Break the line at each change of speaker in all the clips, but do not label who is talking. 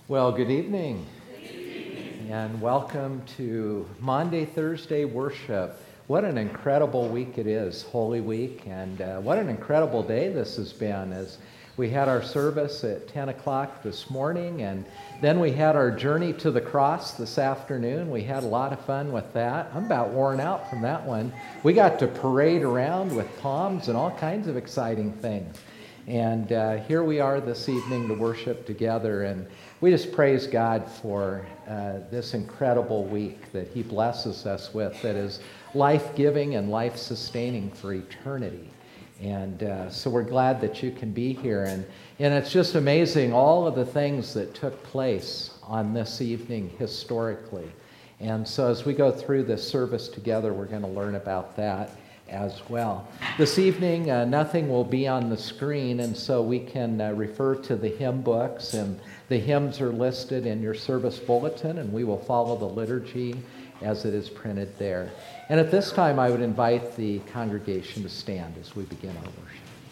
Well, good evening, and welcome to Maundy Thursday worship. What an incredible week it is, Holy Week, and what an incredible day this has been as we had our service at 10 o'clock this morning, and then we had our journey to the cross this afternoon. We had a lot of fun with that. I'm about worn out from that one. We got to parade around with palms and all kinds of exciting things. And here we are this evening to worship together, and we just praise God for this incredible week that He blesses us with that is life-giving and life-sustaining for eternity. And so we're glad that you can be here. And it's just amazing all of the things that took place on this evening historically. And so as we go through this service together, we're going to learn about that as well. This evening, nothing will be on the screen, and so we can refer to the hymn books, and the hymns are listed in your service bulletin, and we will follow the liturgy as it is printed there. And at this time, I would invite the congregation to stand as we begin our worship.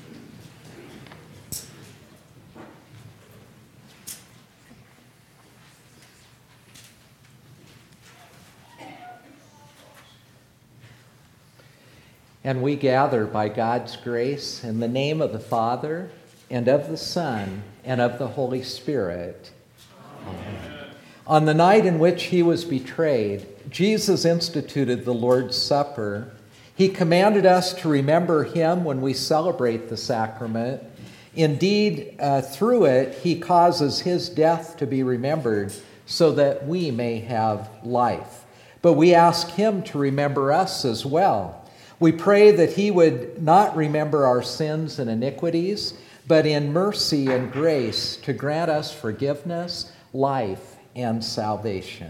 And we gather by God's grace in the name of the Father, and of the Son, and of the Holy Spirit. Amen. On the night in which He was betrayed, Jesus instituted the Lord's Supper. He commanded us to remember Him when we celebrate the sacrament. Indeed, through it, He causes His death to be remembered so that we may have life. But we ask Him to remember us as well. We pray that He would not remember our sins and iniquities, but in mercy and grace to grant us forgiveness, life, and salvation.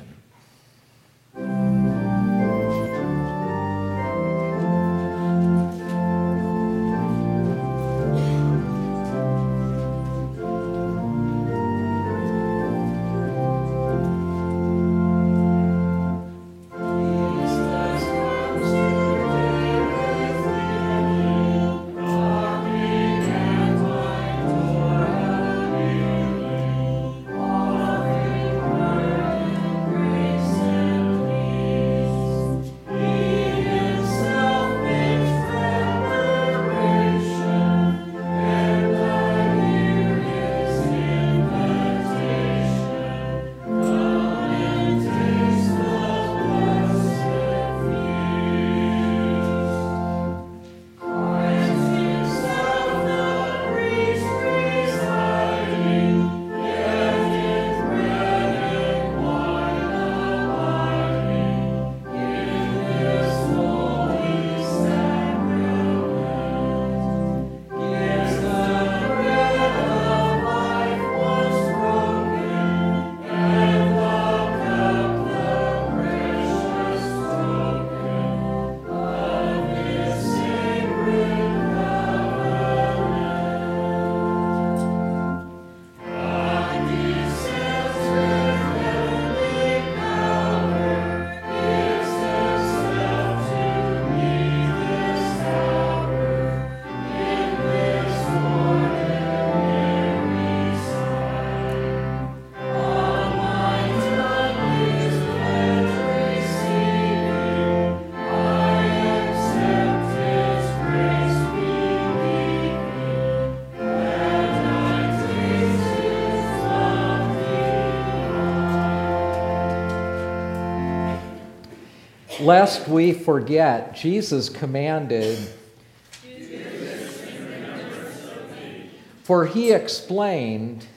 Lest we forget, Jesus commanded, for He explained,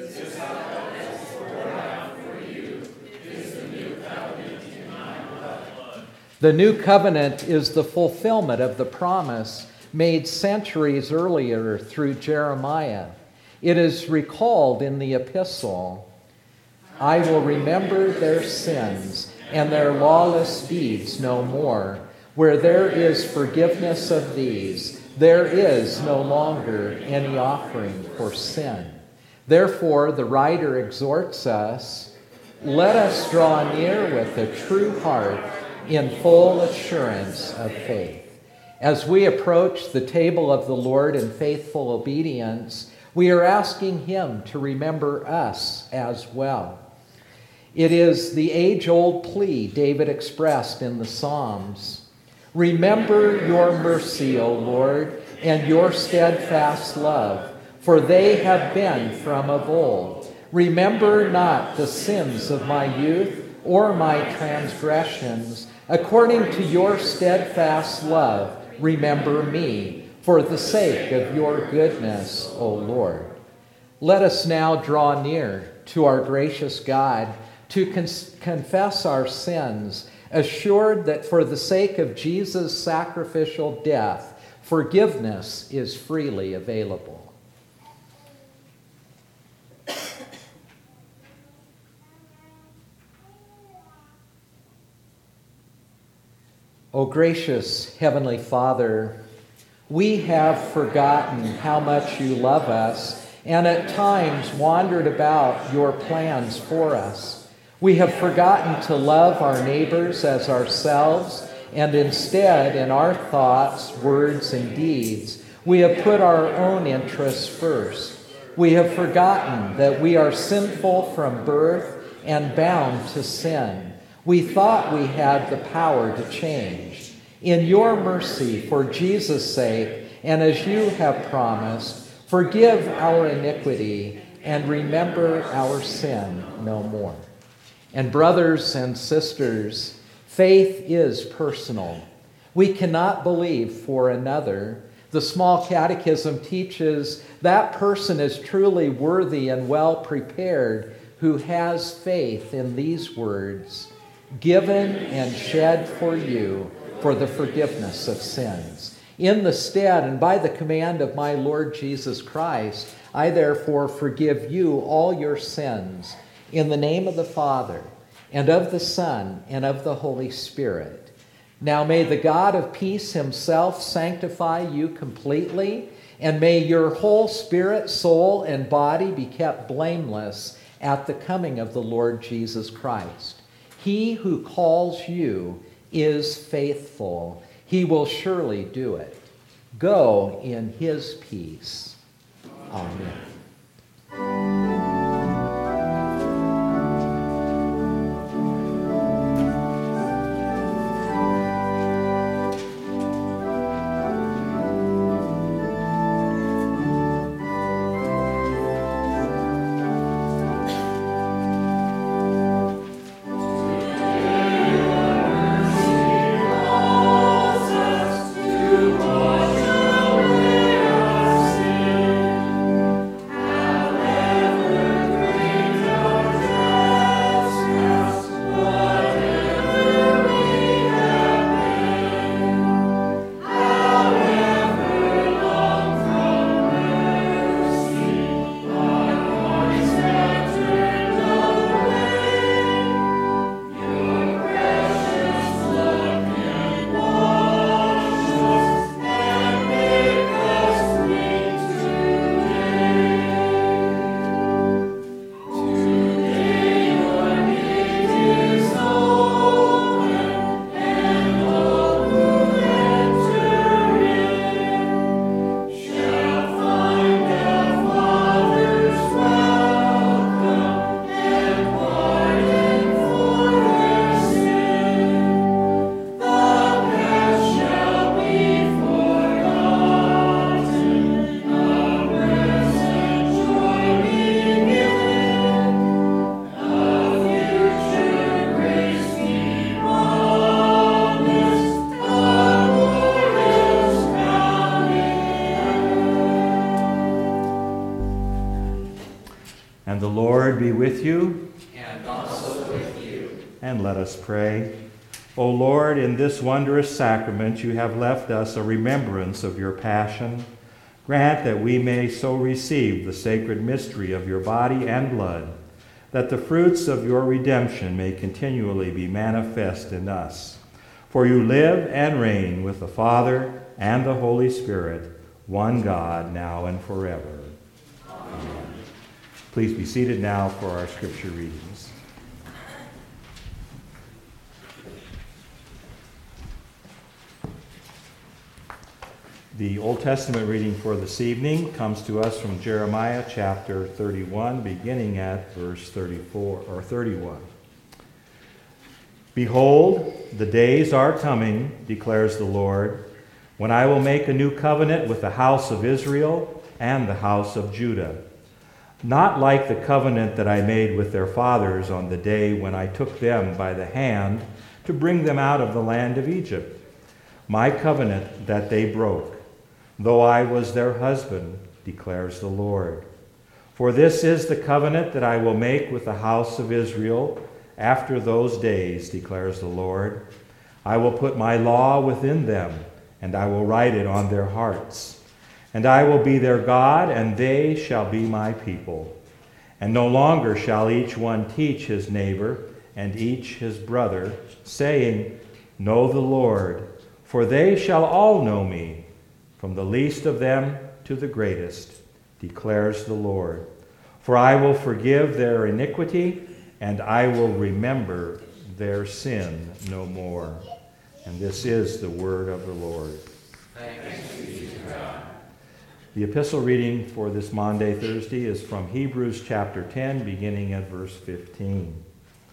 the new covenant is the fulfillment of the promise made centuries earlier through Jeremiah. It is recalled in the epistle, I will remember their sins and their lawless deeds no more. Where there is forgiveness of these, there is no longer any offering for sin. Therefore, the writer exhorts us, let us draw near with a true heart in full assurance of faith. As we approach the table of the Lord in faithful obedience, we are asking him to remember us as well. It is the age-old plea David expressed in the Psalms. Remember your mercy, O Lord, and your steadfast love, for they have been from of old. Remember not the sins of my youth or my transgressions. According to your steadfast love, remember me, for the sake of your goodness, O Lord. Let us now draw near to our gracious God to confess our sins, assured that for the sake of Jesus' sacrificial death, forgiveness is freely available. O gracious Heavenly Father, we have forgotten how much you love us and at times wandered about your plans for us. We have forgotten to love our neighbors as ourselves, and instead, in our thoughts, words, and deeds, we have put our own interests first. We have forgotten that we are sinful from birth and bound to sin. We thought we had the power to change. In your mercy, for Jesus' sake, and as you have promised, forgive our iniquity and remember our sin no more. And brothers and sisters, faith is personal. We cannot believe for another. The small catechism teaches that person is truly worthy and well prepared who has faith in these words, given and shed for you for the forgiveness of sins. In the stead and by the command of my Lord Jesus Christ, I therefore forgive you all your sins in the name of the Father and of the Son and of the Holy Spirit. Now may the God of peace himself sanctify you completely, and may your whole spirit, soul, and body be kept blameless at the coming of the Lord Jesus Christ. He who calls you is faithful. He will surely do it. Go in his peace. Amen.
And the Lord be with you.
And also with you.
And let us pray. O Lord, in this wondrous sacrament you have left us a remembrance of your passion. Grant that we may so receive the sacred mystery of your body and blood, that the fruits of your redemption may continually be manifest in us. For you live and reign with the Father and the Holy Spirit, one God, now and forever. Amen. Please be seated now for our scripture readings. The Old Testament reading for this evening comes to us from Jeremiah chapter 31, beginning at verse 34 or 31. Behold, the days are coming, declares the Lord, when I will make a new covenant with the house of Israel and the house of Judah, not like the covenant that I made with their fathers on the day when I took them by the hand to bring them out of the land of Egypt, my covenant that they broke, though I was their husband, declares the Lord. For this is the covenant that I will make with the house of Israel after those days, declares the Lord. I will put my law within them, and I will write it on their hearts. And I will be their God, and they shall be my people. And no longer shall each one teach his neighbor and each his brother, saying, Know the Lord, for they shall all know me, from the least of them to the greatest, declares the Lord. For I will forgive their iniquity, and I will remember their sin no more. And this is the word of the Lord.
Thanks be to God.
The epistle reading for this Maundy, Thursday is from Hebrews chapter 10, beginning at verse 15.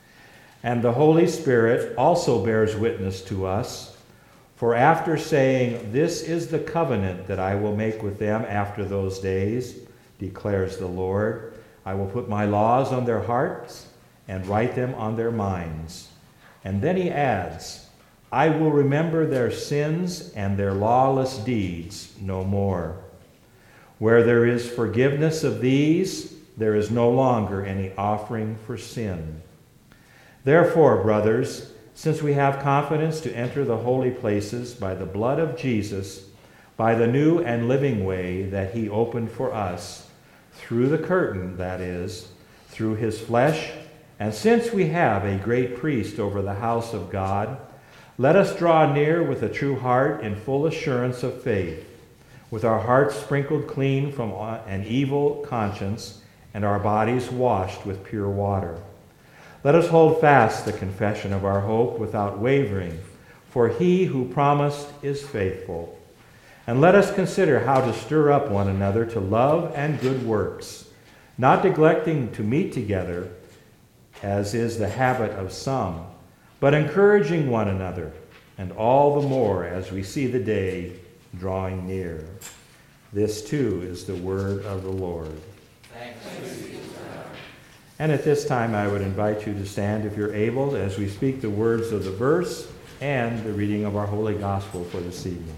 And the Holy Spirit also bears witness to us, for after saying, This is the covenant that I will make with them after those days, declares the Lord, I will put my laws on their hearts and write them on their minds. And then he adds, I will remember their sins and their lawless deeds no more. Where there is forgiveness of these, there is no longer any offering for sin. Therefore, brothers, since we have confidence to enter the holy places by the blood of Jesus, by the new and living way that he opened for us, through the curtain, that is, through his flesh, and since we have a great priest over the house of God, let us draw near with a true heart in full assurance of faith, with our hearts sprinkled clean from an evil conscience and our bodies washed with pure water. Let us hold fast the confession of our hope without wavering, for he who promised is faithful. And let us consider how to stir up one another to love and good works, not neglecting to meet together, as is the habit of some, but encouraging one another, and all the more as we see the day drawing near. This too is the word of the Lord.
Thanks be to God.
And at this time I would invite you to stand if you're able as we speak the words of the verse and the reading of our Holy Gospel for this evening.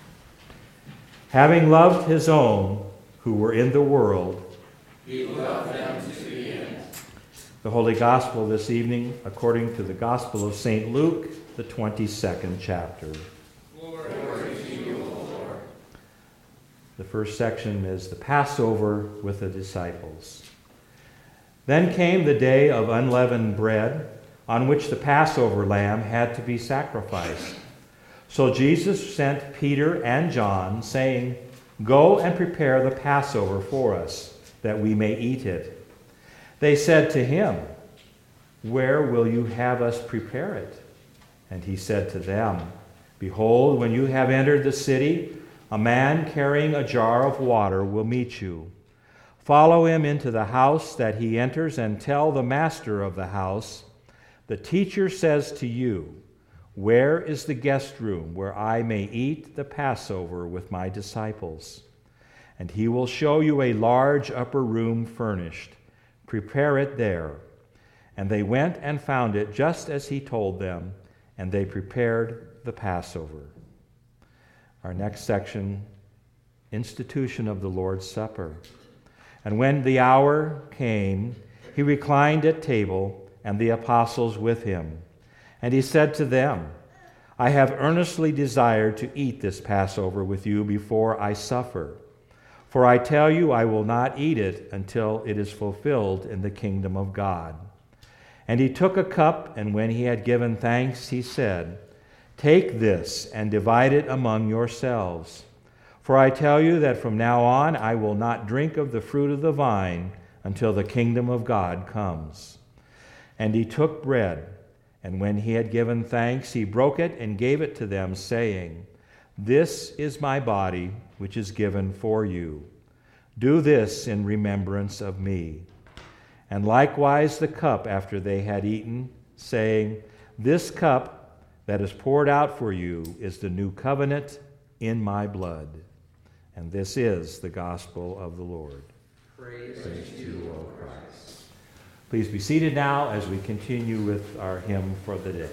Having loved his own who were in the world,
He loved them to the end.
The Holy Gospel this evening, according to the Gospel of St. Luke, the 22nd chapter.
Glory to you, O Lord.
The first section is the Passover with the disciples. Then came the day of unleavened bread, on which the Passover lamb had to be sacrificed. So Jesus sent Peter and John, saying, Go and prepare the Passover for us, that we may eat it. They said to him, Where will you have us prepare it? And he said to them, Behold, when you have entered the city, a man carrying a jar of water will meet you. Follow him into the house that he enters and tell the master of the house, The teacher says to you, Where is the guest room where I may eat the Passover with my disciples? And he will show you a large upper room furnished. Prepare it there. And they went and found it just as he told them, and they prepared the Passover. Our next section, institution of the Lord's Supper. And when the hour came, he reclined at table, and the apostles with him. And he said to them, I have earnestly desired to eat this Passover with you before I suffer. For I tell you, I will not eat it until it is fulfilled in the kingdom of God. And he took a cup, and when he had given thanks, he said, Take this and divide it among yourselves. For I tell you that from now on I will not drink of the fruit of the vine until the kingdom of God comes. And he took bread, and when he had given thanks, he broke it and gave it to them, saying, This is my body, which is given for you. Do this in remembrance of me. And likewise the cup after they had eaten, saying, This cup that is poured out for you is the new covenant in my blood. And this is the gospel of the Lord.
Praise to you, O Christ.
Please be seated now as we continue with our hymn for the day.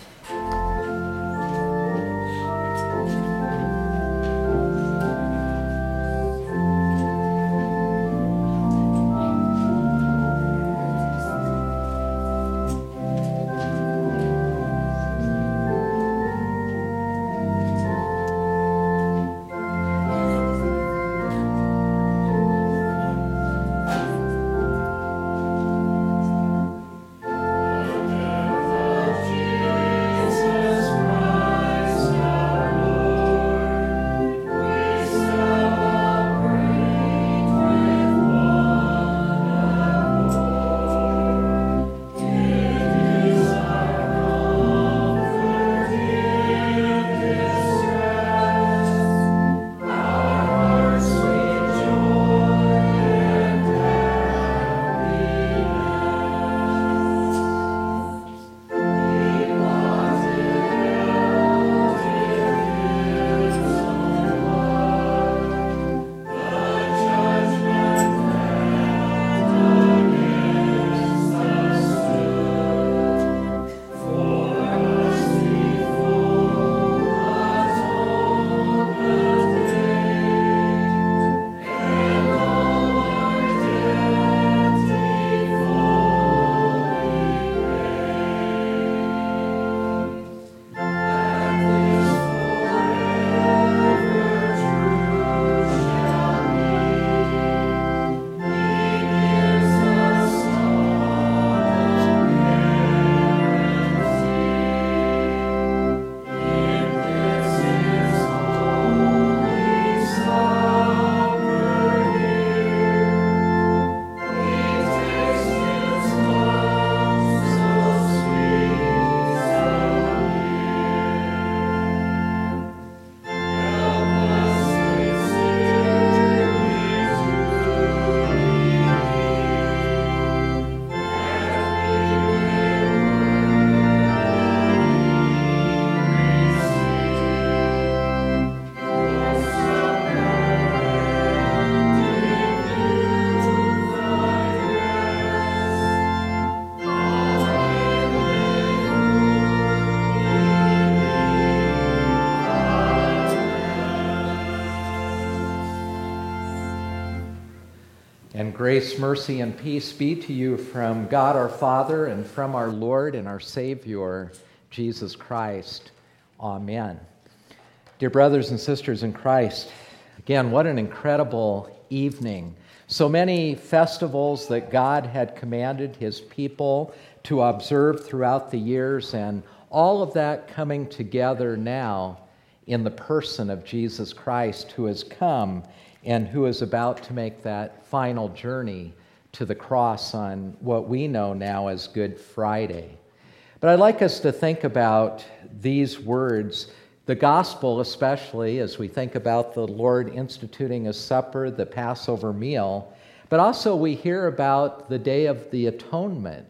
And grace, mercy, and peace be to you from God our Father and from our Lord and our Savior, Jesus Christ. Amen. Dear brothers and sisters in Christ, again, what an incredible evening. So many festivals that God had commanded his people to observe throughout the years, and all of that coming together now in the person of Jesus Christ, who has come and who is about to make that final journey to the cross on what we know now as Good Friday. But I'd like us to think about these words, the gospel especially, as we think about the Lord instituting a supper, the Passover meal, but also we hear about the Day of the Atonement,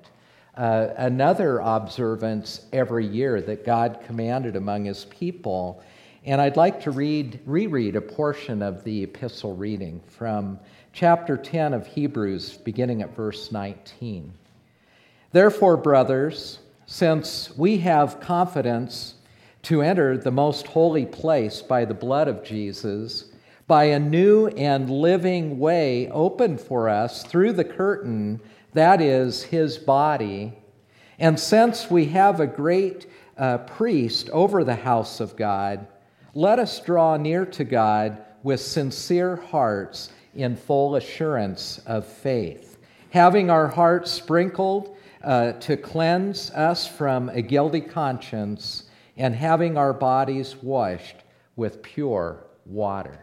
another observance every year that God commanded among his people. And I'd like to reread a portion of the epistle reading from chapter 10 of Hebrews, beginning at verse 19. Therefore, brothers, since we have confidence to enter the most holy place by the blood of Jesus, by a new and living way opened for us through the curtain, that is, his body, and since we have a great priest over the house of God, let us draw near to God with sincere hearts in full assurance of faith, having our hearts sprinkled to cleanse us from a guilty conscience, and having our bodies washed with pure water.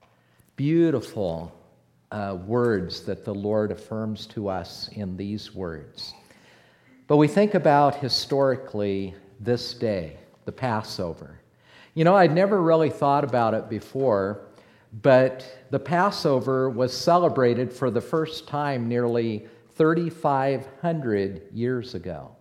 Beautiful words that the Lord affirms to us in these words. But we think about historically this day, the Passover. You know, I'd never really thought about it before, but the Passover was celebrated for the first time nearly 3,500 years ago.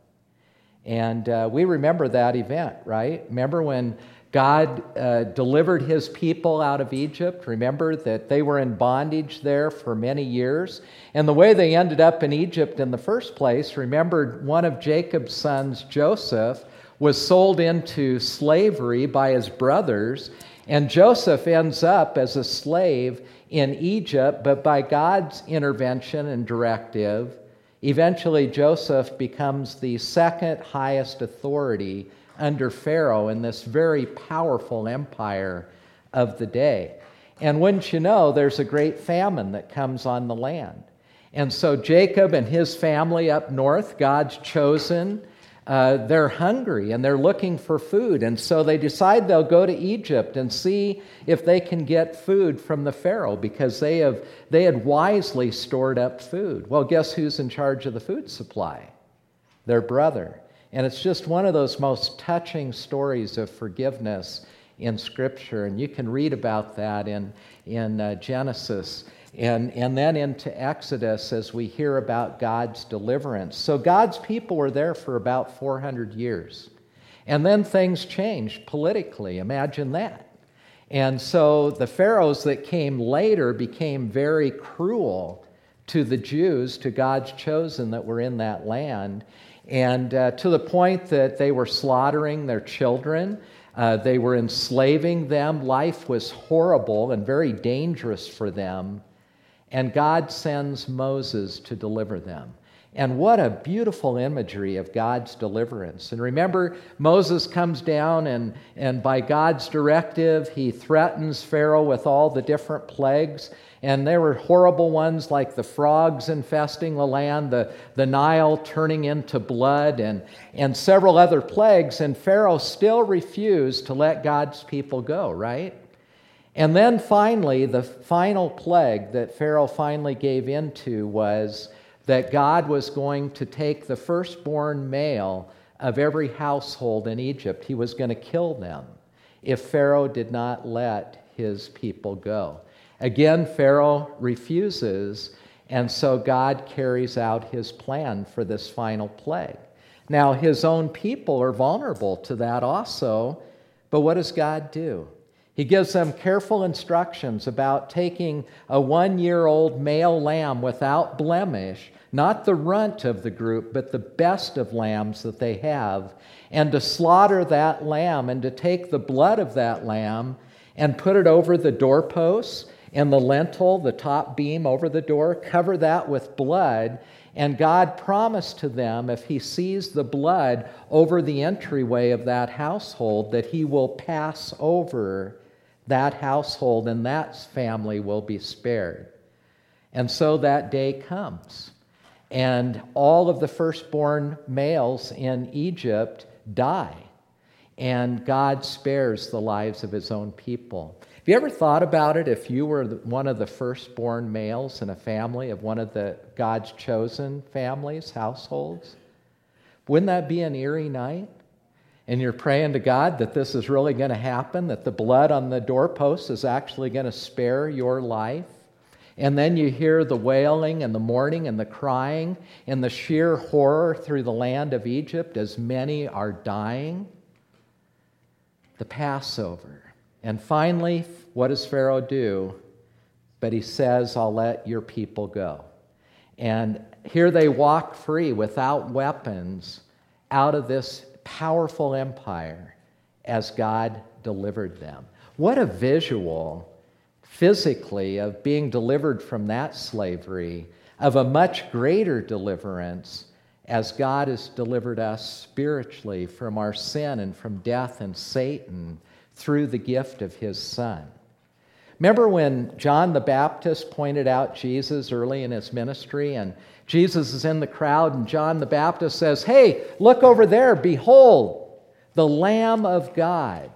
And we remember that event, right? Remember when God delivered his people out of Egypt? Remember that they were in bondage there for many years? And the way they ended up in Egypt in the first place, remember one of Jacob's sons, Joseph, was sold into slavery by his brothers, and Joseph ends up as a slave in Egypt, but by God's intervention and directive, eventually Joseph becomes the second highest authority under Pharaoh in this very powerful empire of the day. And wouldn't you know, there's a great famine that comes on the land. And so Jacob and his family up north, God's chosen, they're hungry and they're looking for food. And so they decide they'll go to Egypt and see if they can get food from the Pharaoh, because they had wisely stored up food. Well, guess who's in charge of the food supply? Their brother. And it's just one of those most touching stories of forgiveness in Scripture. And you can read about that in Genesis. And then into Exodus as we hear about God's deliverance. So God's people were there for about 400 years. And then things changed politically. Imagine that. And so the pharaohs that came later became very cruel to the Jews, to God's chosen that were in that land, and to the point that they were slaughtering their children. They were enslaving them. Life was horrible and very dangerous for them. And God sends Moses to deliver them. And what a beautiful imagery of God's deliverance. And remember, Moses comes down and by God's directive, he threatens Pharaoh with all the different plagues. And there were horrible ones like the frogs infesting the land, the Nile turning into blood, and several other plagues. And Pharaoh still refused to let God's people go, right? And then finally, the final plague that Pharaoh finally gave into was that God was going to take the firstborn male of every household in Egypt. He was going to kill them if Pharaoh did not let his people go. Again, Pharaoh refuses, and so God carries out his plan for this final plague. Now, his own people are vulnerable to that also, but what does God do? He gives them careful instructions about taking a 1-year-old male lamb without blemish, not the runt of the group, but the best of lambs that they have, and to slaughter that lamb and to take the blood of that lamb and put it over the doorposts and the lintel, the top beam over the door, cover that with blood. And God promised to them, if he sees the blood over the entryway of that household, that he will pass over that household and that family will be spared. And so that day comes. And all of the firstborn males in Egypt die. And God spares the lives of his own people. Have you ever thought about it if you were one of the firstborn males in a family of one of the God's chosen families, households? Wouldn't that be an eerie night? And you're praying to God that this is really going to happen, that the blood on the doorpost is actually going to spare your life. And then you hear the wailing and the mourning and the crying and the sheer horror through the land of Egypt as many are dying. The Passover. And finally, what does Pharaoh do? But he says, I'll let your people go. And here they walk free without weapons out of this powerful empire as God delivered them. What a visual, physically, of being delivered from that slavery, of a much greater deliverance as God has delivered us spiritually from our sin and from death and Satan through the gift of his Son. Remember when John the Baptist pointed out Jesus early in his ministry, and Jesus is in the crowd, and John the Baptist says, hey, look over there, behold, the Lamb of God,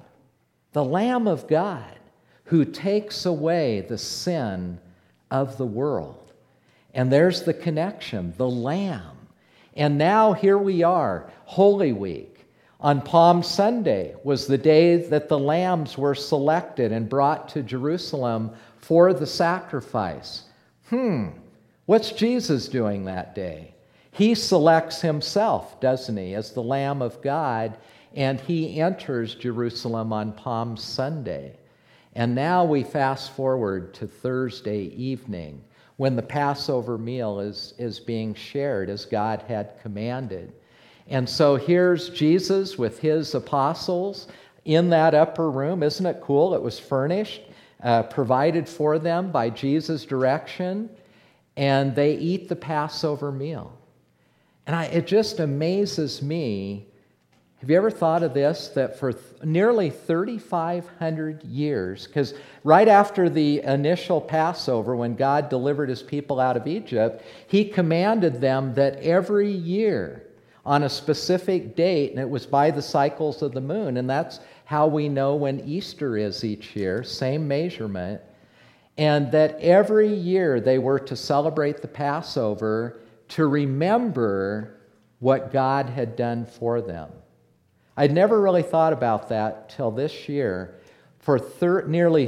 who takes away the sin of the world. And there's the connection, the Lamb. And now here we are, Holy Week, On Palm Sunday was the day that the lambs were selected and brought to Jerusalem for the sacrifice. What's Jesus doing that day? He selects himself, doesn't he, as the Lamb of God, and he enters Jerusalem on Palm Sunday. And now we fast forward to Thursday evening when the Passover meal is being shared as God had commanded. And so here's Jesus with his apostles in that upper room. Isn't it cool? It was furnished, provided for them by Jesus' direction, and they eat the Passover meal. And it just amazes me. Have you ever thought of this? That for nearly 3,500 years, because right after the initial Passover, when God delivered his people out of Egypt, he commanded them that every year, on a specific date, and it was by the cycles of the moon, and that's how we know when Easter is each year, same measurement, and that every year they were to celebrate the Passover to remember what God had done for them. I'd never really thought about that till this year. For nearly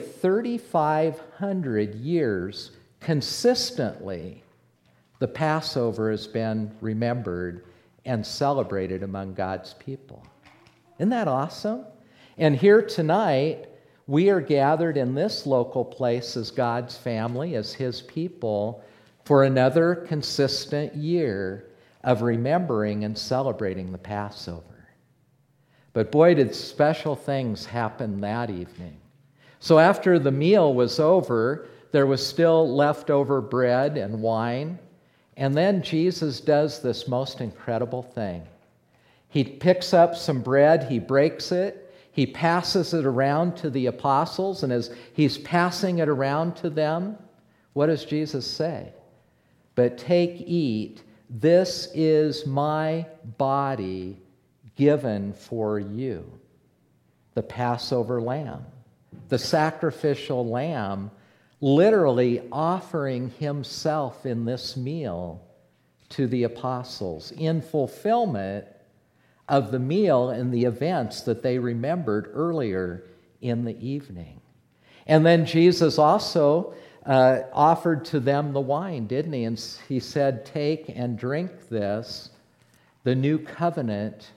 3,500 years, consistently, the Passover has been remembered and celebrated among God's people. Isn't that awesome? And here tonight, we are gathered in this local place as God's family, as his people, for another consistent year of remembering and celebrating the Passover. But boy, did special things happen that evening. So after the meal was over, there was still leftover bread and wine. And then Jesus does this most incredible thing. He picks up some bread, he breaks it, he passes it around to the apostles, and as he's passing it around to them, what does Jesus say? But take, eat, this is my body given for you. The Passover lamb, the sacrificial lamb, literally offering himself in this meal to the apostles in fulfillment of the meal and the events that they remembered earlier in the evening. And then Jesus also offered to them the wine, didn't he? And he said, take and drink this, the new covenant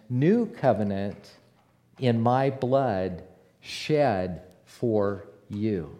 in my blood shed for you.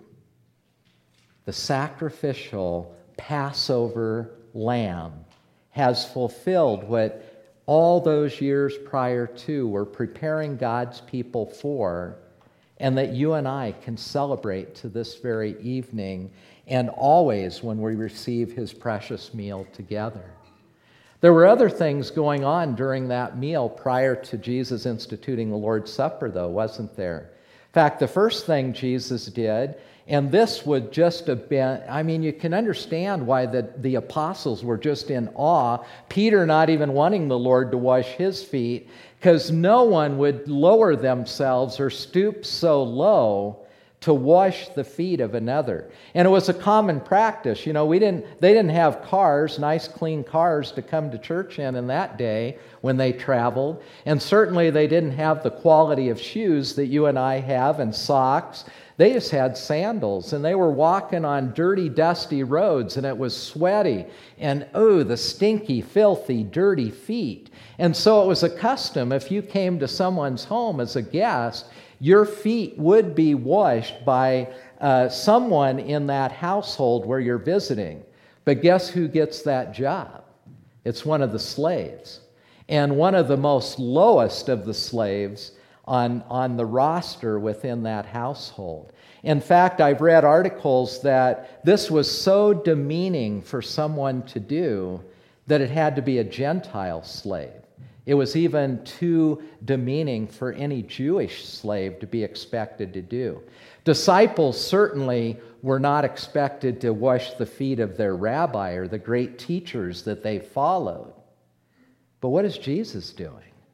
The sacrificial Passover lamb has fulfilled what all those years prior to were preparing God's people for, and that you and I can celebrate to this very evening and always when we receive his precious meal together. There were other things going on during that meal prior to Jesus instituting the Lord's Supper, though, wasn't there? In fact, the first thing Jesus did, and this would just have been, you can understand why the apostles were just in awe, Peter not even wanting the Lord to wash his feet, because no one would lower themselves or stoop so low to wash the feet of another. And it was a common practice. They didn't have cars, nice clean cars to come to church in that day when they traveled. And certainly they didn't have the quality of shoes that you and I have and socks. They just had sandals, and they were walking on dirty, dusty roads, and it was sweaty, and the stinky, filthy, dirty feet. And so it was a custom, if you came to someone's home as a guest, your feet would be washed by someone in that household where you're visiting. But guess who gets that job? It's one of the slaves. And one of the most lowest of the slaves on the roster within that household. In fact, I've read articles that this was so demeaning for someone to do that it had to be a Gentile slave. It was even too demeaning for any Jewish slave to be expected to do. Disciples certainly were not expected to wash the feet of their rabbi or the great teachers that they followed. But what is Jesus doing?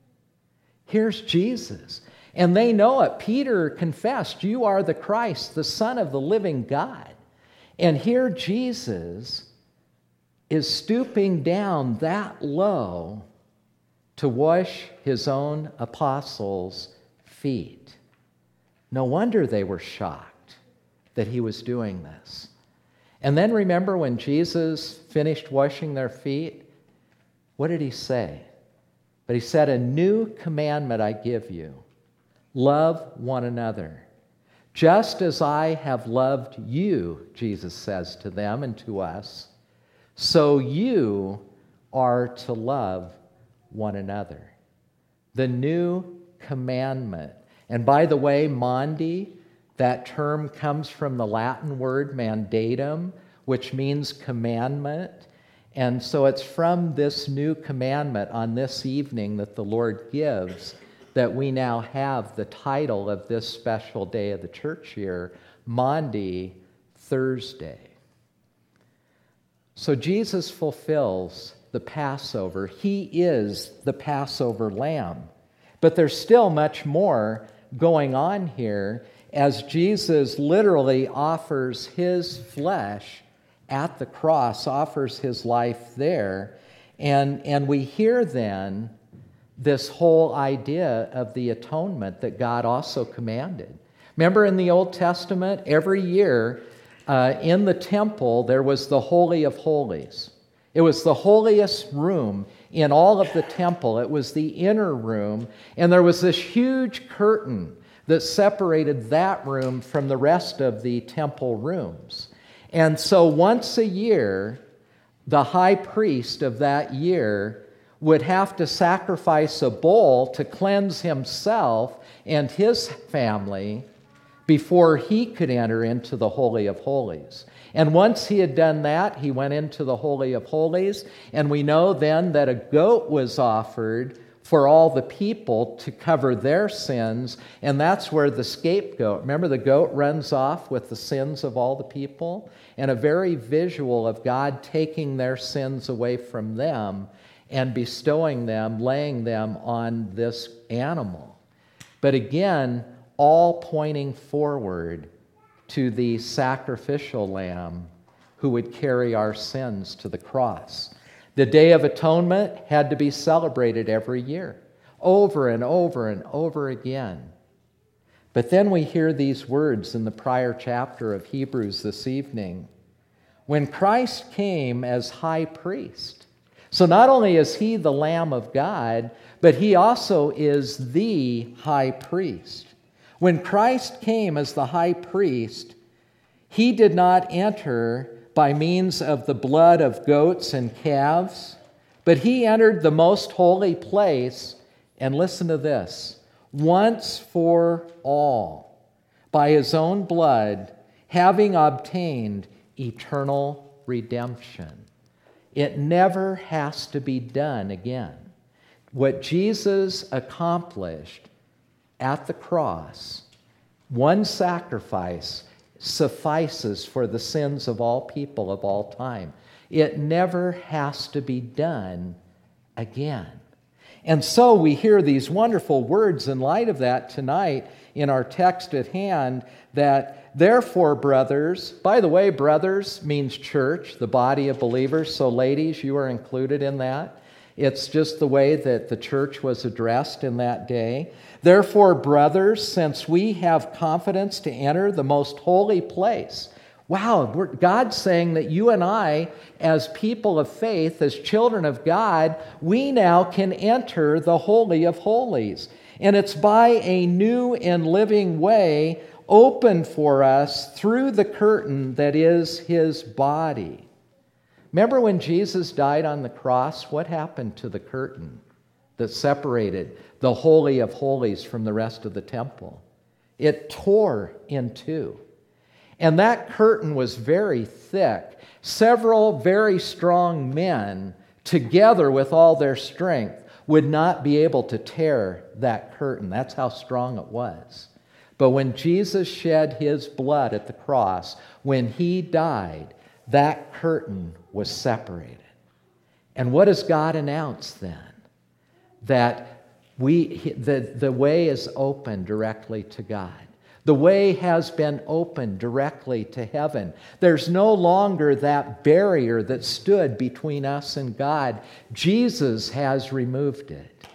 Here's Jesus. And they know it. Peter confessed, you are the Christ, the Son of the living God. And here Jesus is stooping down that low to wash his own apostles' feet. No wonder they were shocked that he was doing this. And then remember when Jesus finished washing their feet, what did he say? But he said, "A new commandment I give you, love one another. Just as I have loved you," Jesus says to them and to us, "so you are to love one another." The new commandment. And by the way, mandi, that term comes from the Latin word mandatum, which means commandment. And so it's from this new commandment on this evening that the Lord gives that we now have the title of this special day of the church year, Maundy Thursday. So Jesus fulfills the Passover. He is the Passover lamb. But there's still much more going on here as Jesus literally offers his flesh at the cross, offers his life there. And we hear then this whole idea of the atonement that God also commanded. Remember in the Old Testament, every year in the temple there was the Holy of Holies. It was the holiest room in all of the temple. It was the inner room, and there was this huge curtain that separated that room from the rest of the temple rooms. And so once a year, the high priest of that year would have to sacrifice a bull to cleanse himself and his family before he could enter into the Holy of Holies. And once he had done that, he went into the Holy of Holies, and we know then that a goat was offered for all the people to cover their sins, and that's where the scapegoat, remember the goat runs off with the sins of all the people, and a very visual of God taking their sins away from them and bestowing them, laying them on this animal. But again, all pointing forward to the sacrificial lamb who would carry our sins to the cross. The Day of Atonement had to be celebrated every year, over and over and over again. But then we hear these words in the prior chapter of Hebrews this evening. When Christ came as high priest, so not only is he the Lamb of God, but he also is the high priest. When Christ came as the high priest, he did not enter by means of the blood of goats and calves, but he entered the most holy place, and listen to this, once for all, by his own blood, having obtained eternal redemption. It never has to be done again. What Jesus accomplished at the cross, one sacrifice, suffices for the sins of all people of all time. It never has to be done again. And so we hear these wonderful words in light of that tonight in our text at hand, that therefore, brothers, by the way, brothers means church, the body of believers, so ladies, you are included in that. It's just the way that the church was addressed in that day. Therefore, brothers, since we have confidence to enter the most holy place. Wow, God's saying that you and I, as people of faith, as children of God, we now can enter the Holy of Holies. And it's by a new and living way opened for us through the curtain that is his body. Remember when Jesus died on the cross, what happened to the curtain that separated the Holy of Holies from the rest of the temple? It tore in two. And that curtain was very thick. Several very strong men, together with all their strength, would not be able to tear that curtain. That's how strong it was. But when Jesus shed his blood at the cross, when he died, that curtain was separated. And what does God announce then? That the way is open directly to God. The way has been opened directly to heaven. There's no longer that barrier that stood between us and God. Jesus has removed it.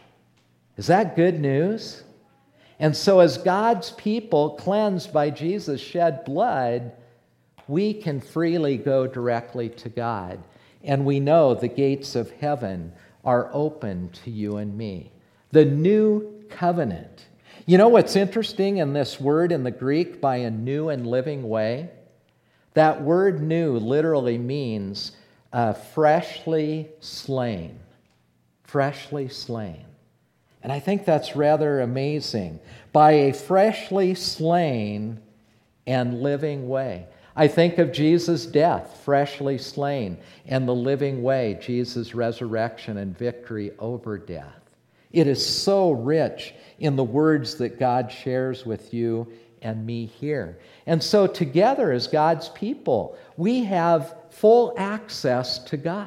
Is that good news? And so as God's people cleansed by Jesus' shed blood, we can freely go directly to God. And we know the gates of heaven are open to you and me. The new covenant. You know what's interesting in this word in the Greek, by a new and living way? That word new literally means freshly slain. Freshly slain. And I think that's rather amazing. By a freshly slain and living way. I think of Jesus' death, freshly slain, and the living way, Jesus' resurrection and victory over death. It is so rich in the words that God shares with you and me here. And so together as God's people, we have full access to God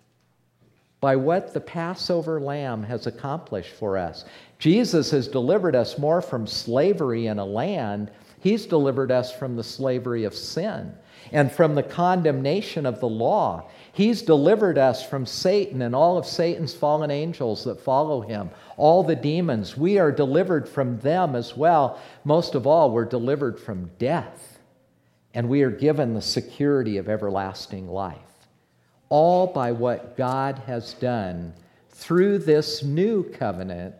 by what the Passover lamb has accomplished for us. Jesus has delivered us more from slavery in a land. He's delivered us from the slavery of sin and from the condemnation of the law. He's delivered us from Satan and all of Satan's fallen angels that follow him, all the demons. We are delivered from them as well. Most of all, we're delivered from death, and we are given the security of everlasting life. All by what God has done through this new covenant,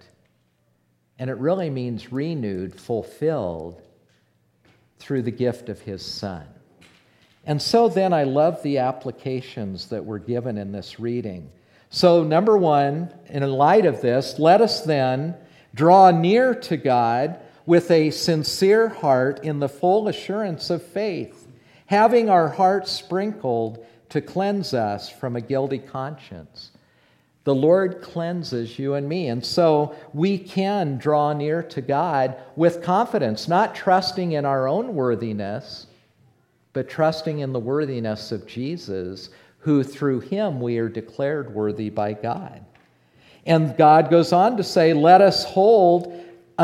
and it really means renewed, fulfilled, through the gift of his Son. And so then I love the applications that were given in this reading. So number one, in light of this, let us then draw near to God with a sincere heart in the full assurance of faith, having our hearts sprinkled to cleanse us from a guilty conscience. The Lord cleanses you and me, and so we can draw near to God with confidence, not trusting in our own worthiness, but trusting in the worthiness of Jesus, who through him we are declared worthy by God. And God goes on to say, let us hold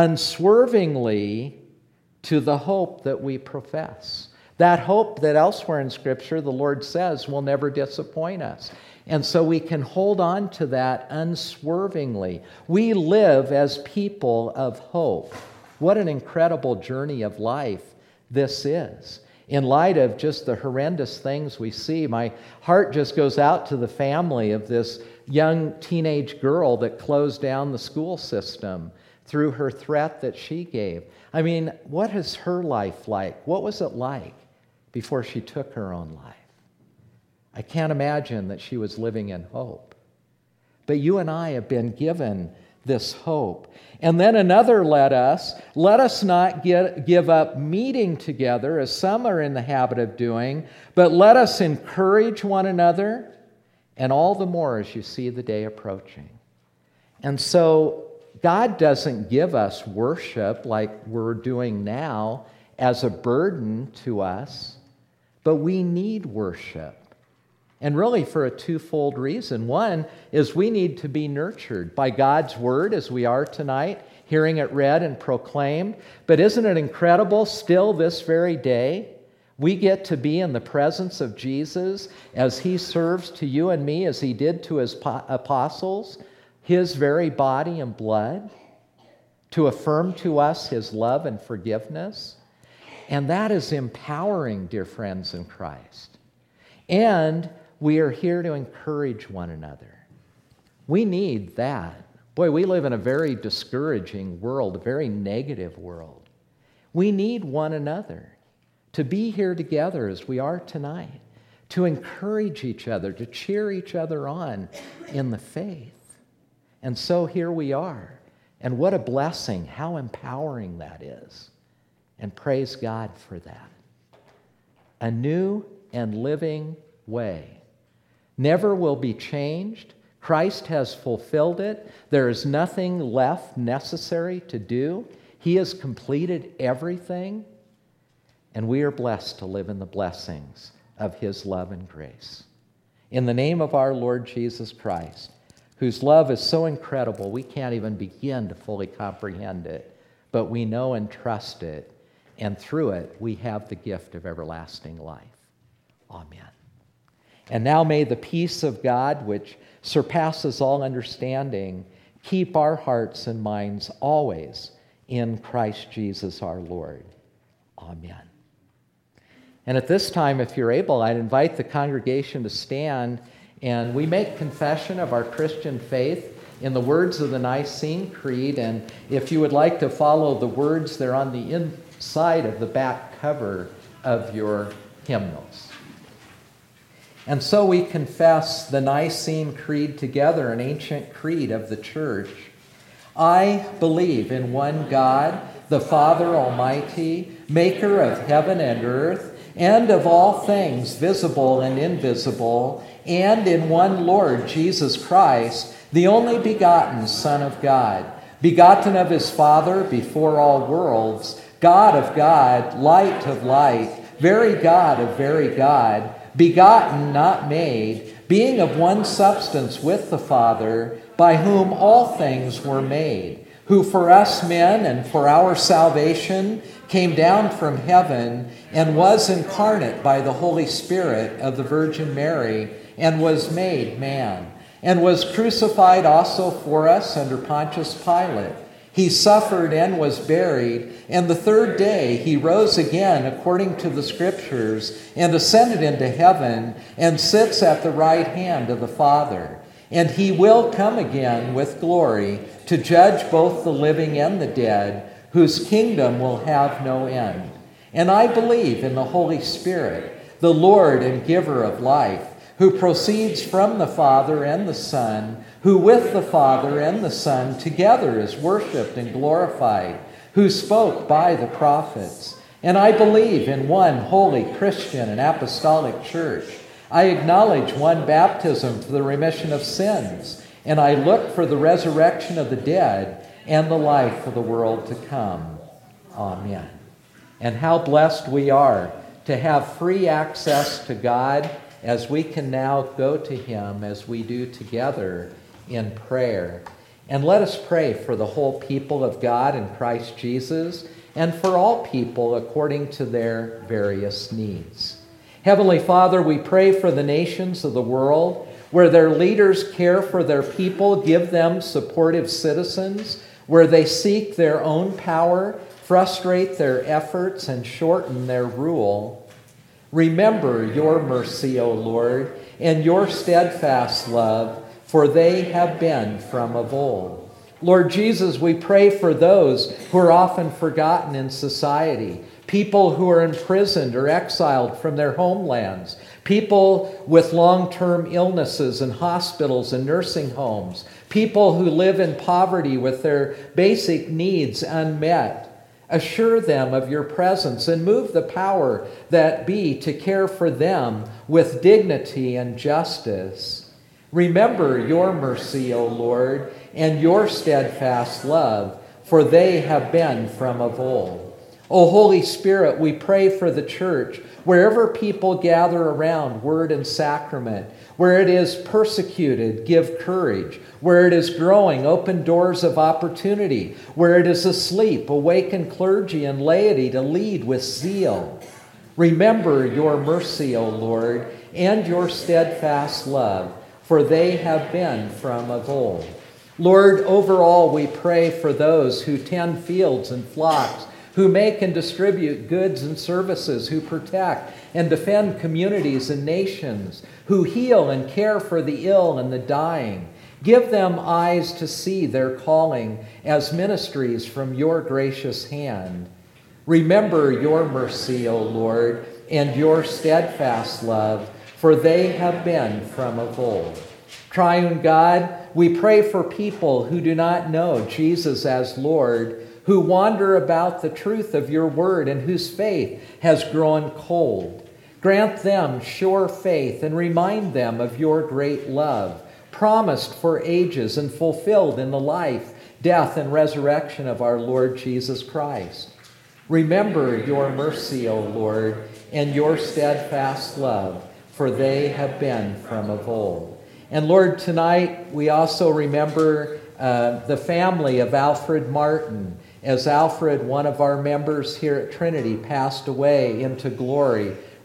unswervingly to the hope that we profess. That hope that elsewhere in Scripture the Lord says will never disappoint us. And so we can hold on to that unswervingly. We live as people of hope. What an incredible journey of life this is. In light of just the horrendous things we see, my heart just goes out to the family of this young teenage girl that closed down the school system through her threat that she gave. I mean, what is her life like? What was it like before she took her own life? I can't imagine that she was living in hope. But you and I have been given this hope. And then another let us not give up meeting together, as some are in the habit of doing, but let us encourage one another, and all the more as you see the day approaching. And so God doesn't give us worship like we're doing now as a burden to us, but we need worship. And really for a twofold reason. One is we need to be nurtured by God's word as we are tonight, hearing it read and proclaimed. But isn't it incredible, still this very day, we get to be in the presence of Jesus as he serves to you and me, as he did to his apostles, his very body and blood, to affirm to us his love and forgiveness. And that is empowering, dear friends in Christ. And we are here to encourage one another. We need that. Boy, we live in a very discouraging world, a very negative world. We need one another to be here together as we are tonight, to encourage each other, to cheer each other on in the faith. And so here we are. And what a blessing, how empowering that is. And praise God for that. A new and living way. Never will be changed. Christ has fulfilled it. There is nothing left necessary to do. He has completed everything. And we are blessed to live in the blessings of his love and grace. In the name of our Lord Jesus Christ, whose love is so incredible we can't even begin to fully comprehend it, but we know and trust it, and through it we have the gift of everlasting life. Amen. And now may the peace of God, which surpasses all understanding, keep our hearts and minds always in Christ Jesus our Lord. Amen. And at this time, if you're able, I'd invite the congregation to stand, and we make confession of our Christian faith in the words of the Nicene Creed. And if you would like to follow the words, they're on the inside of the back cover of your hymnals. And so we confess the Nicene Creed together, an ancient creed of the Church. I believe in one God, the Father Almighty, maker of heaven and earth, and of all things visible and invisible, and in one Lord Jesus Christ, the only begotten Son of God, begotten of his Father before all worlds, God of God, light of light, very God of very God, begotten, not made, being of one substance with the Father, by whom all things were made, who for us men and for our salvation came down from heaven and was incarnate by the Holy Spirit of the Virgin Mary and was made man, and was crucified also for us under Pontius Pilate. He suffered and was buried, and the third day he rose again according to the Scriptures, and ascended into heaven, and sits at the right hand of the Father. And he will come again with glory to judge both the living and the dead, whose kingdom will have no end. And I believe in the Holy Spirit, the Lord and giver of life, who proceeds from the Father and the Son, who with the Father and the Son together is worshipped and glorified, who spoke by the prophets. And I believe in one holy Christian and apostolic church. I acknowledge one baptism for the remission of sins, and I look for the resurrection of the dead and the life of the world to come. Amen. And how blessed we are to have free access to God as we can now go to him as we do together in prayer. And let us pray for the whole people of God in Christ Jesus and for all people according to their various needs. Heavenly Father, we pray for the nations of the world where their leaders care for their people, give them supportive citizens, where they seek their own power, frustrate their efforts, and shorten their rule. Remember your mercy, O Lord, and your steadfast love, for they have been from of old. Lord Jesus, we pray for those who are often forgotten in society, people who are imprisoned or exiled from their homelands, people with long-term illnesses in hospitals and nursing homes, people who live in poverty with their basic needs unmet. Assure them of your presence and move the power that be to care for them with dignity and justice. Remember your mercy, O Lord, and your steadfast love, for they have been from of old. O Holy Spirit, we pray for the church, wherever people gather around word and sacrament, where it is persecuted, give courage. Where it is growing, open doors of opportunity. Where it is asleep, awaken clergy and laity to lead with zeal. Remember your mercy, O Lord, and your steadfast love, for they have been from of old. Lord, over all we pray for those who tend fields and flocks, who make and distribute goods and services, who protect and defend communities and nations, who heal and care for the ill and the dying. Give them eyes to see their calling as ministries from your gracious hand. Remember your mercy, O Lord, and your steadfast love, for they have been from of old. Triune God, we pray for people who do not know Jesus as Lord, who wander about the truth of your word and whose faith has grown cold. Grant them sure faith and remind them of your great love, promised for ages and fulfilled in the life, death, and resurrection of our Lord Jesus Christ. Remember your mercy, O Lord, and your steadfast love, for they have been from of old. And Lord, tonight we also remember the family of Alfred Martin, as Alfred, one of our members here at Trinity, passed away into glory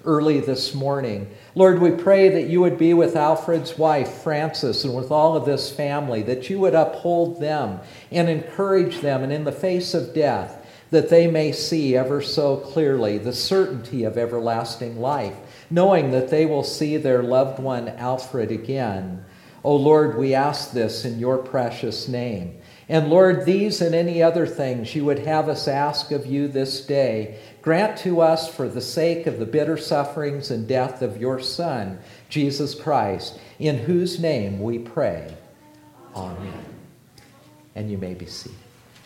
early this morning. Lord, we pray that you would be with Alfred's wife, Frances, and with all of this family, that you would uphold them and encourage them, and in the face of death, that they may see ever so clearly the certainty of everlasting life, knowing that they will see their loved one, Alfred, again. O Lord, we ask this in your precious name. And Lord, these and any other things you would have us ask of you this day, grant to us for the sake of the bitter sufferings and death of your Son, Jesus Christ, in whose name we pray. Amen. And you may be seated.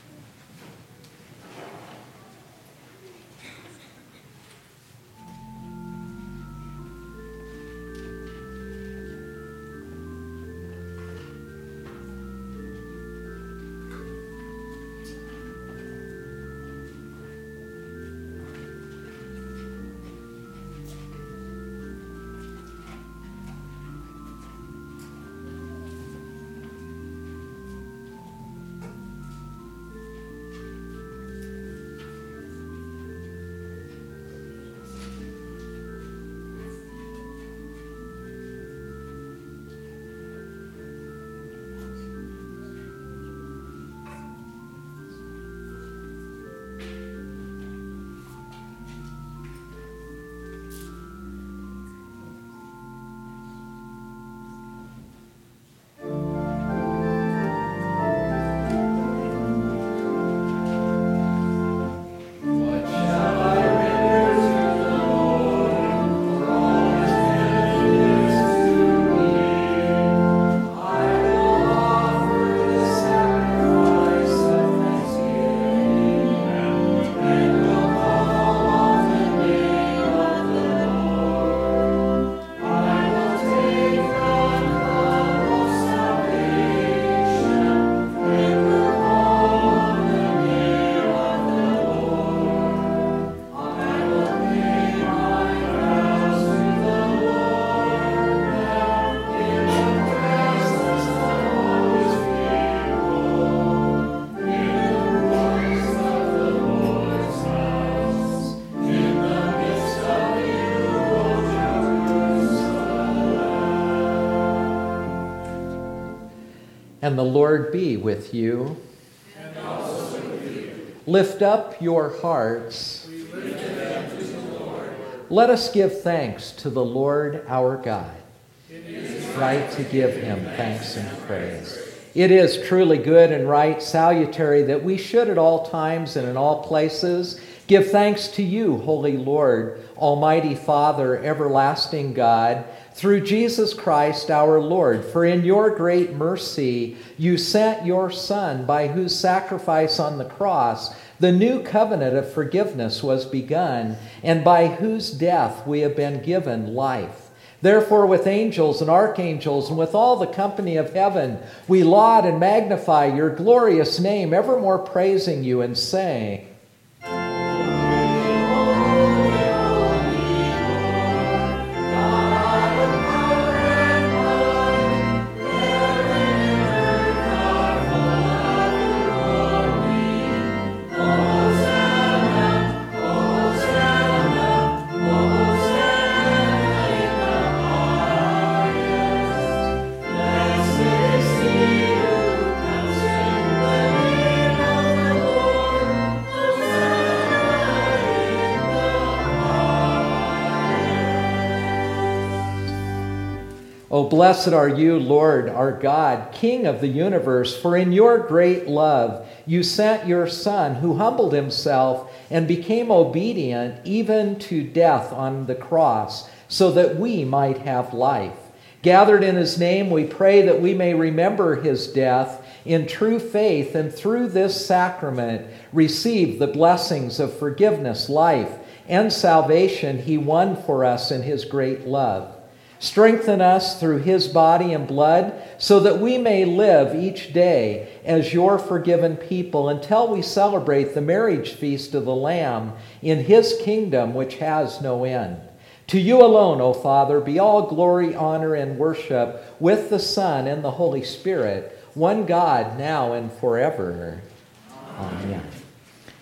And the Lord be with you.
And also with you.
Lift up your hearts.
We lift them to the Lord.
Let us give thanks to the Lord our God.
It is
Right to give him thanks and praise. It is truly good and right, salutary, that we should at all times and in all places give thanks to you, Holy Lord, Almighty Father, everlasting God, through Jesus Christ our Lord. For in your great mercy you sent your Son, by whose sacrifice on the cross the new covenant of forgiveness was begun, and by whose death we have been given life. Therefore, with angels and archangels and with all the company of heaven, we laud and magnify your glorious name, evermore praising you and saying, O blessed are you, Lord, our God, King of the universe, for in your great love you sent your Son, who humbled himself and became obedient even to death on the cross, so that we might have life. Gathered in his name, we pray that we may remember his death in true faith, and through this sacrament receive the blessings of forgiveness, life, and salvation he won for us in his great love. Strengthen us through his body and blood, so that we may live each day as your forgiven people until we celebrate the marriage feast of the Lamb in his kingdom, which has no end. To you alone, O Father, be all glory, honor, and worship with the Son and the Holy Spirit, one God, now and forever. Amen.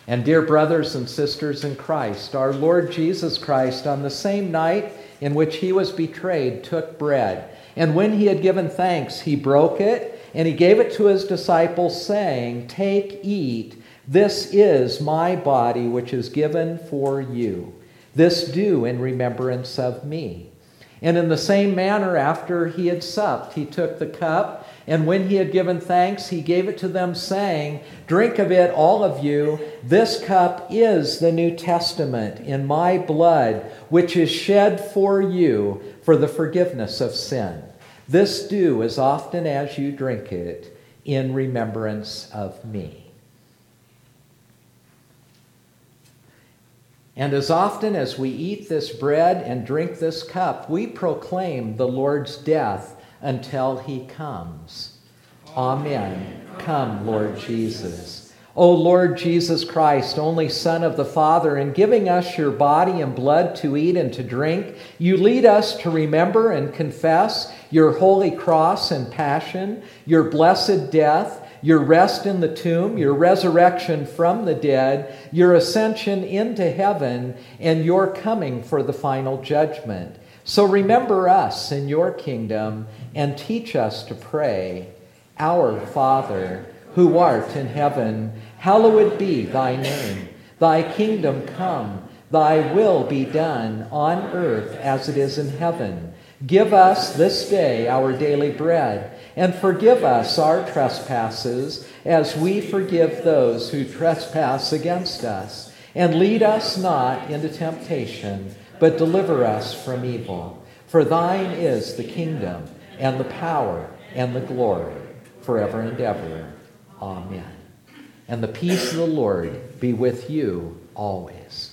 And dear brothers and sisters in Christ, our Lord Jesus Christ, on the same night in which he was betrayed, took bread. And when he had given thanks, he broke it, and he gave it to his disciples, saying, "Take, eat. This is my body, which is given for you. This do in remembrance of me." And in the same manner, after he had supped, he took the cup, and when he had given thanks, he gave it to them, saying, "Drink of it, all of you. This cup is the New Testament in my blood, which is shed for you for the forgiveness of sin. This do as often as you drink it in remembrance of me." And as often as we eat this bread and drink this cup, we proclaim the Lord's death until he comes. Amen. Come, Lord Jesus. O Lord Jesus Christ, only Son of the Father, in giving us your body and blood to eat and to drink, you lead us to remember and confess your holy cross and passion, your blessed death, your rest in the tomb, your resurrection from the dead, your ascension into heaven, and your coming for the final judgment. So remember us in your kingdom and teach us to pray. Our Father, who art in heaven, hallowed be thy name. Thy kingdom come, thy will be done on earth as it is in heaven. Give us this day our daily bread, and forgive us our trespasses, as we forgive those who trespass against us. And lead us not into temptation, but deliver us from evil. For thine is the kingdom, and the power, and the glory, forever and ever. Amen. And the peace of the Lord be with you always.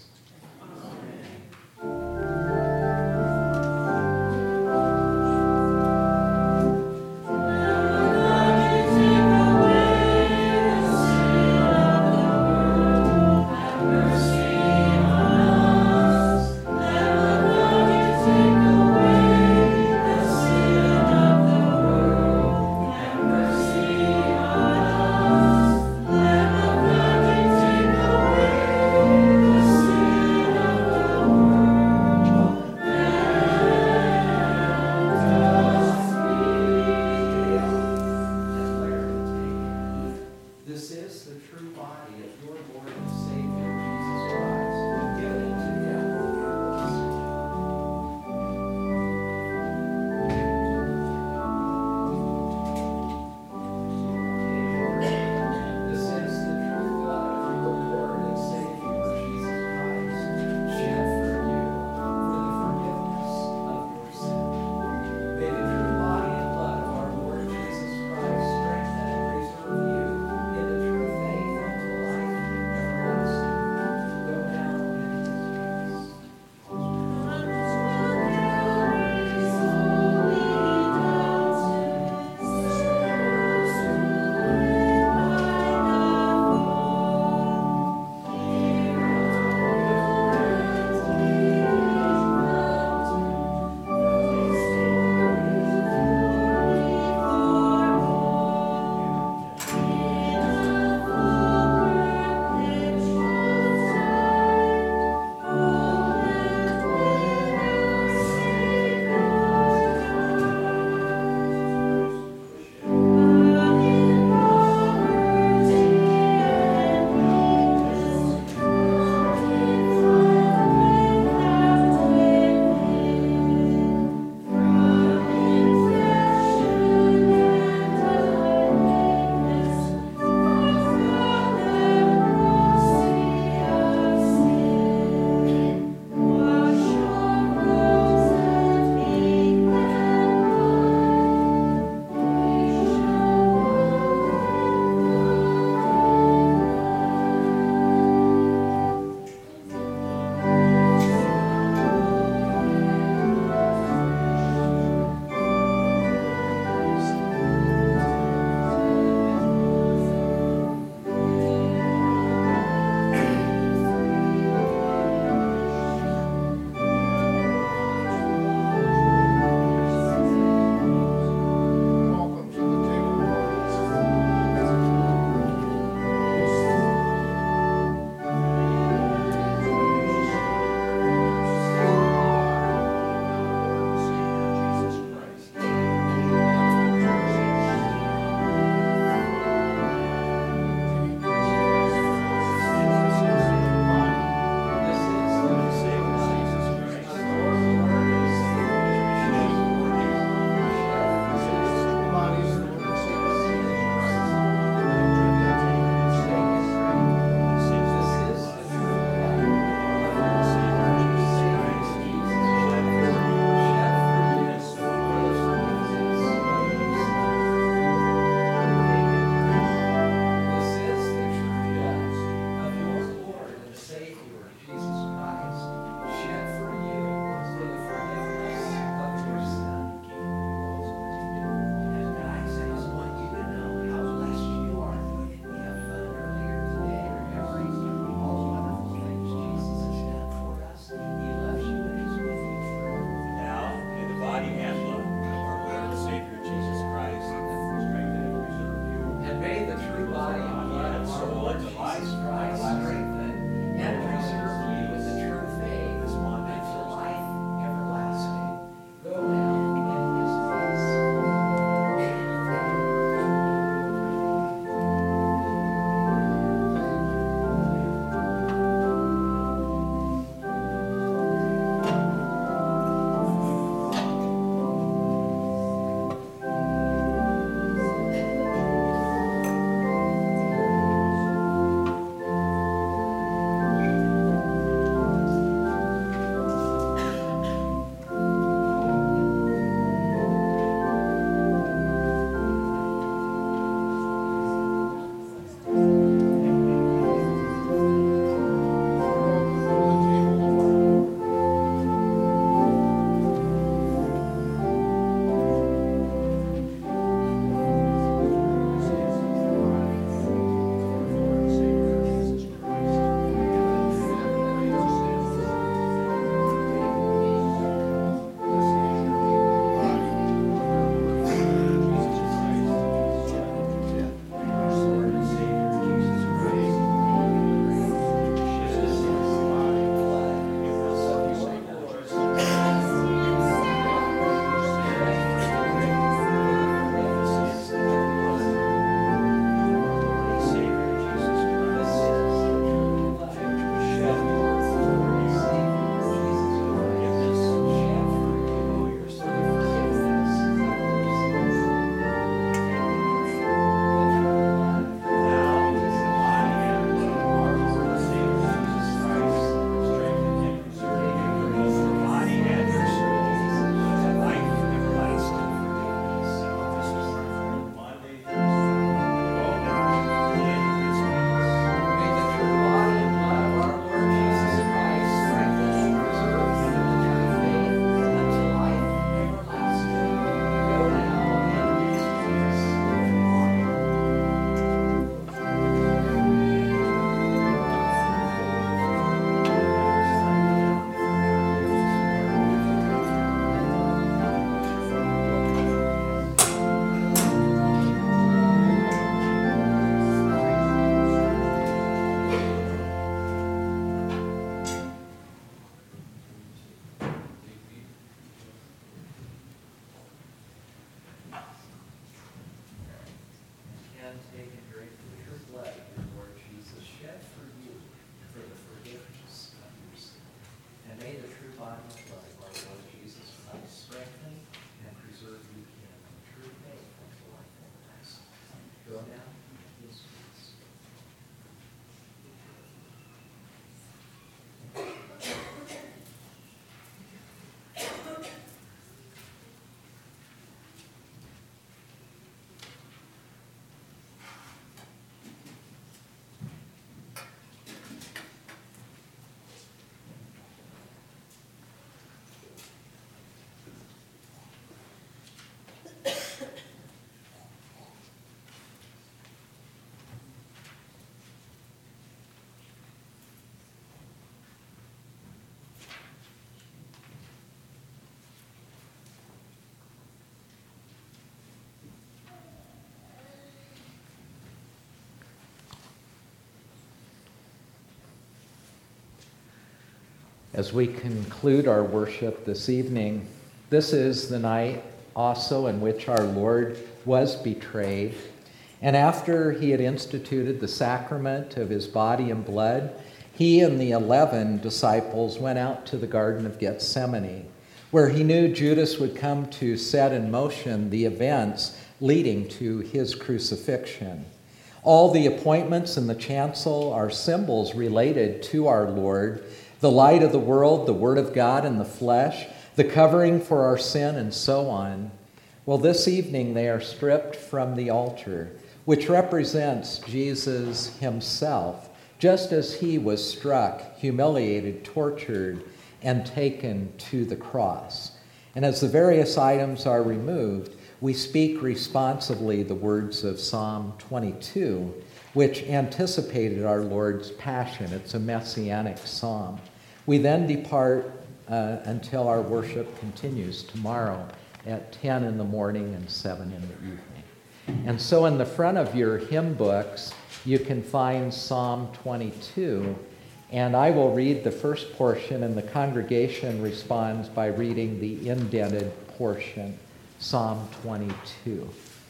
as we conclude our worship this evening. This is the night also in which our Lord was betrayed. And after he had instituted the sacrament of his body and blood, he and the 11 disciples went out to the Garden of Gethsemane, where he knew Judas would come to set in motion the events leading to his crucifixion. All the appointments in the chancel are symbols related to our Lord, the light of the world, the Word of God in the flesh, the covering for our sin, and so on. Well, this evening they are stripped from the altar, which represents Jesus himself, just as he was struck, humiliated, tortured, and taken to the cross. And as the various items are removed, we speak responsively the words of Psalm 22, which anticipated our Lord's passion. It's a messianic psalm. We then depart until our worship continues tomorrow at 10 in the morning and 7 in the evening. And so in the front of your hymn books, you can find Psalm 22, and I will read the first portion, and the congregation responds by reading the indented portion, Psalm 22.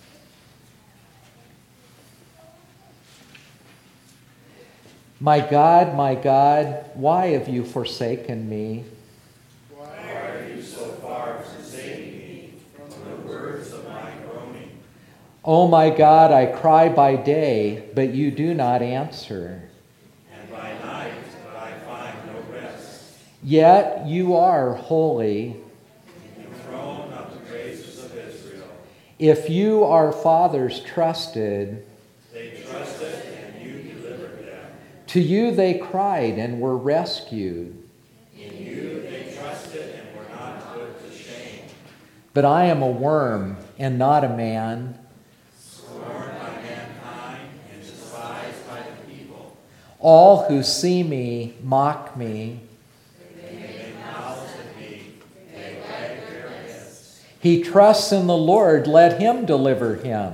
My God, why have you forsaken me?
Why are you so far forsaking me from the words of my groaning?
O my God, I cry by day, but you do not answer.
And by night I find no rest.
Yet you are holy.
Enthroned on the praises of Israel.
If you, our fathers, trusted,
They trusted and you delivered them.
to you they cried and were rescued.
In you they trusted and were not put to shame.
But I am a worm and not a man,
Scorned by mankind and despised by the people.
all who see me mock me.
They make mouths at me. They wag their heads.
He trusts in the Lord, let him deliver him.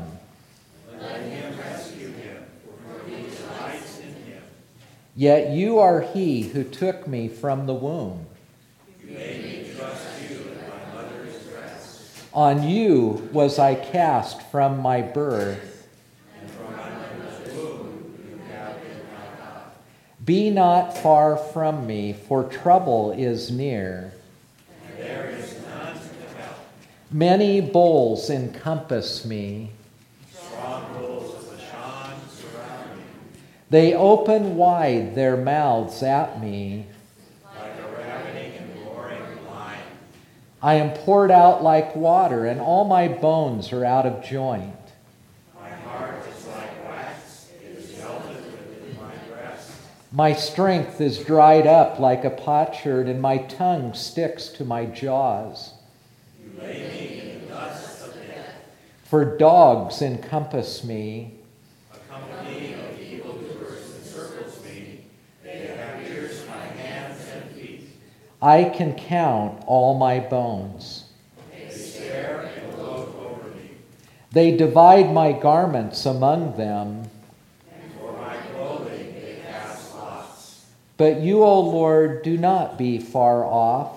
Let him rescue him, for he delights in him.
Yet you are he who took me from the womb.
You made me trust you in my mother's breast.
On you was I cast from my birth.
And from my mother's womb you have been my God.
Be not far from me, for trouble is near.
And there is none to help.
Many bulls encompass me.
Strongholds of Bashan surround me.
They open wide their mouths at me.
Like a ravening and roaring lion.
I am poured out like water, and all my bones are out of joint.
My heart is like wax, it is melted within my breast.
My strength is dried up like a potsherd, and my tongue sticks to my jaws.
You lay me in the dust of death.
For dogs encompass me.
A company of evildoers encircles me. They have pierced my hands and feet.
I can count all my bones.
They stare and gloat over me.
They divide my garments among them.
And for my clothing they cast lots.
But you, O Lord, do not be far off.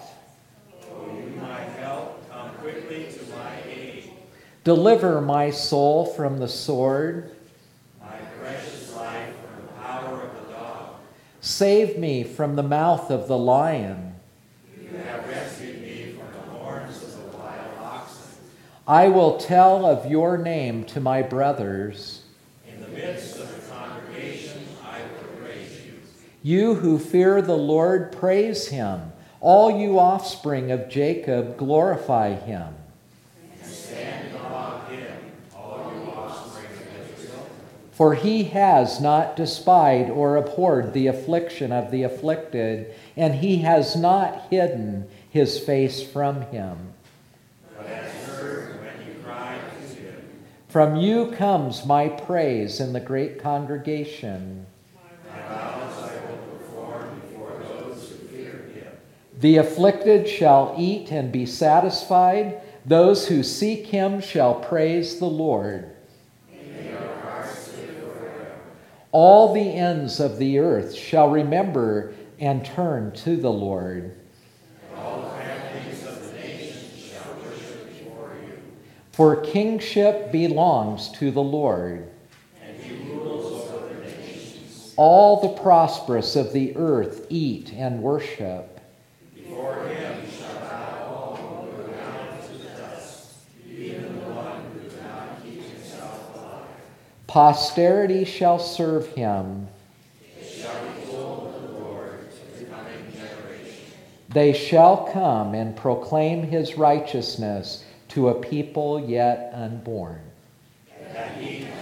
O you my help, come quickly to my aid.
Deliver my soul from the sword.
My precious life from the power of the dog.
Save me from the mouth of the lion.
You have rescued me from the horns of the wild oxen.
I will tell of your name to my brothers.
In the midst of the congregation, I will praise you.
You who fear the Lord, praise him. All you offspring of Jacob, glorify him.
And stand in awe of him, all you offspring of Israel.
For he has not despised or abhorred the affliction of the afflicted, and he has not hidden his face from him.
But has heard when you cried to him.
From you comes my praise in the great congregation.
My vows I will perform before those who fear him.
The afflicted shall eat and be satisfied. Those who seek him shall praise the Lord.
May your hearts live forever.
All the ends of the earth shall remember and turn to the Lord. For kingship belongs to the Lord. All the prosperous of the earth eat and worship.
Before him shall bow all who go down to the dust, even the one who cannot keep himself alive.
Posterity shall serve him.
It shall be told of the Lord to the coming generation.
They shall come and proclaim his righteousness to a people yet unborn.
That he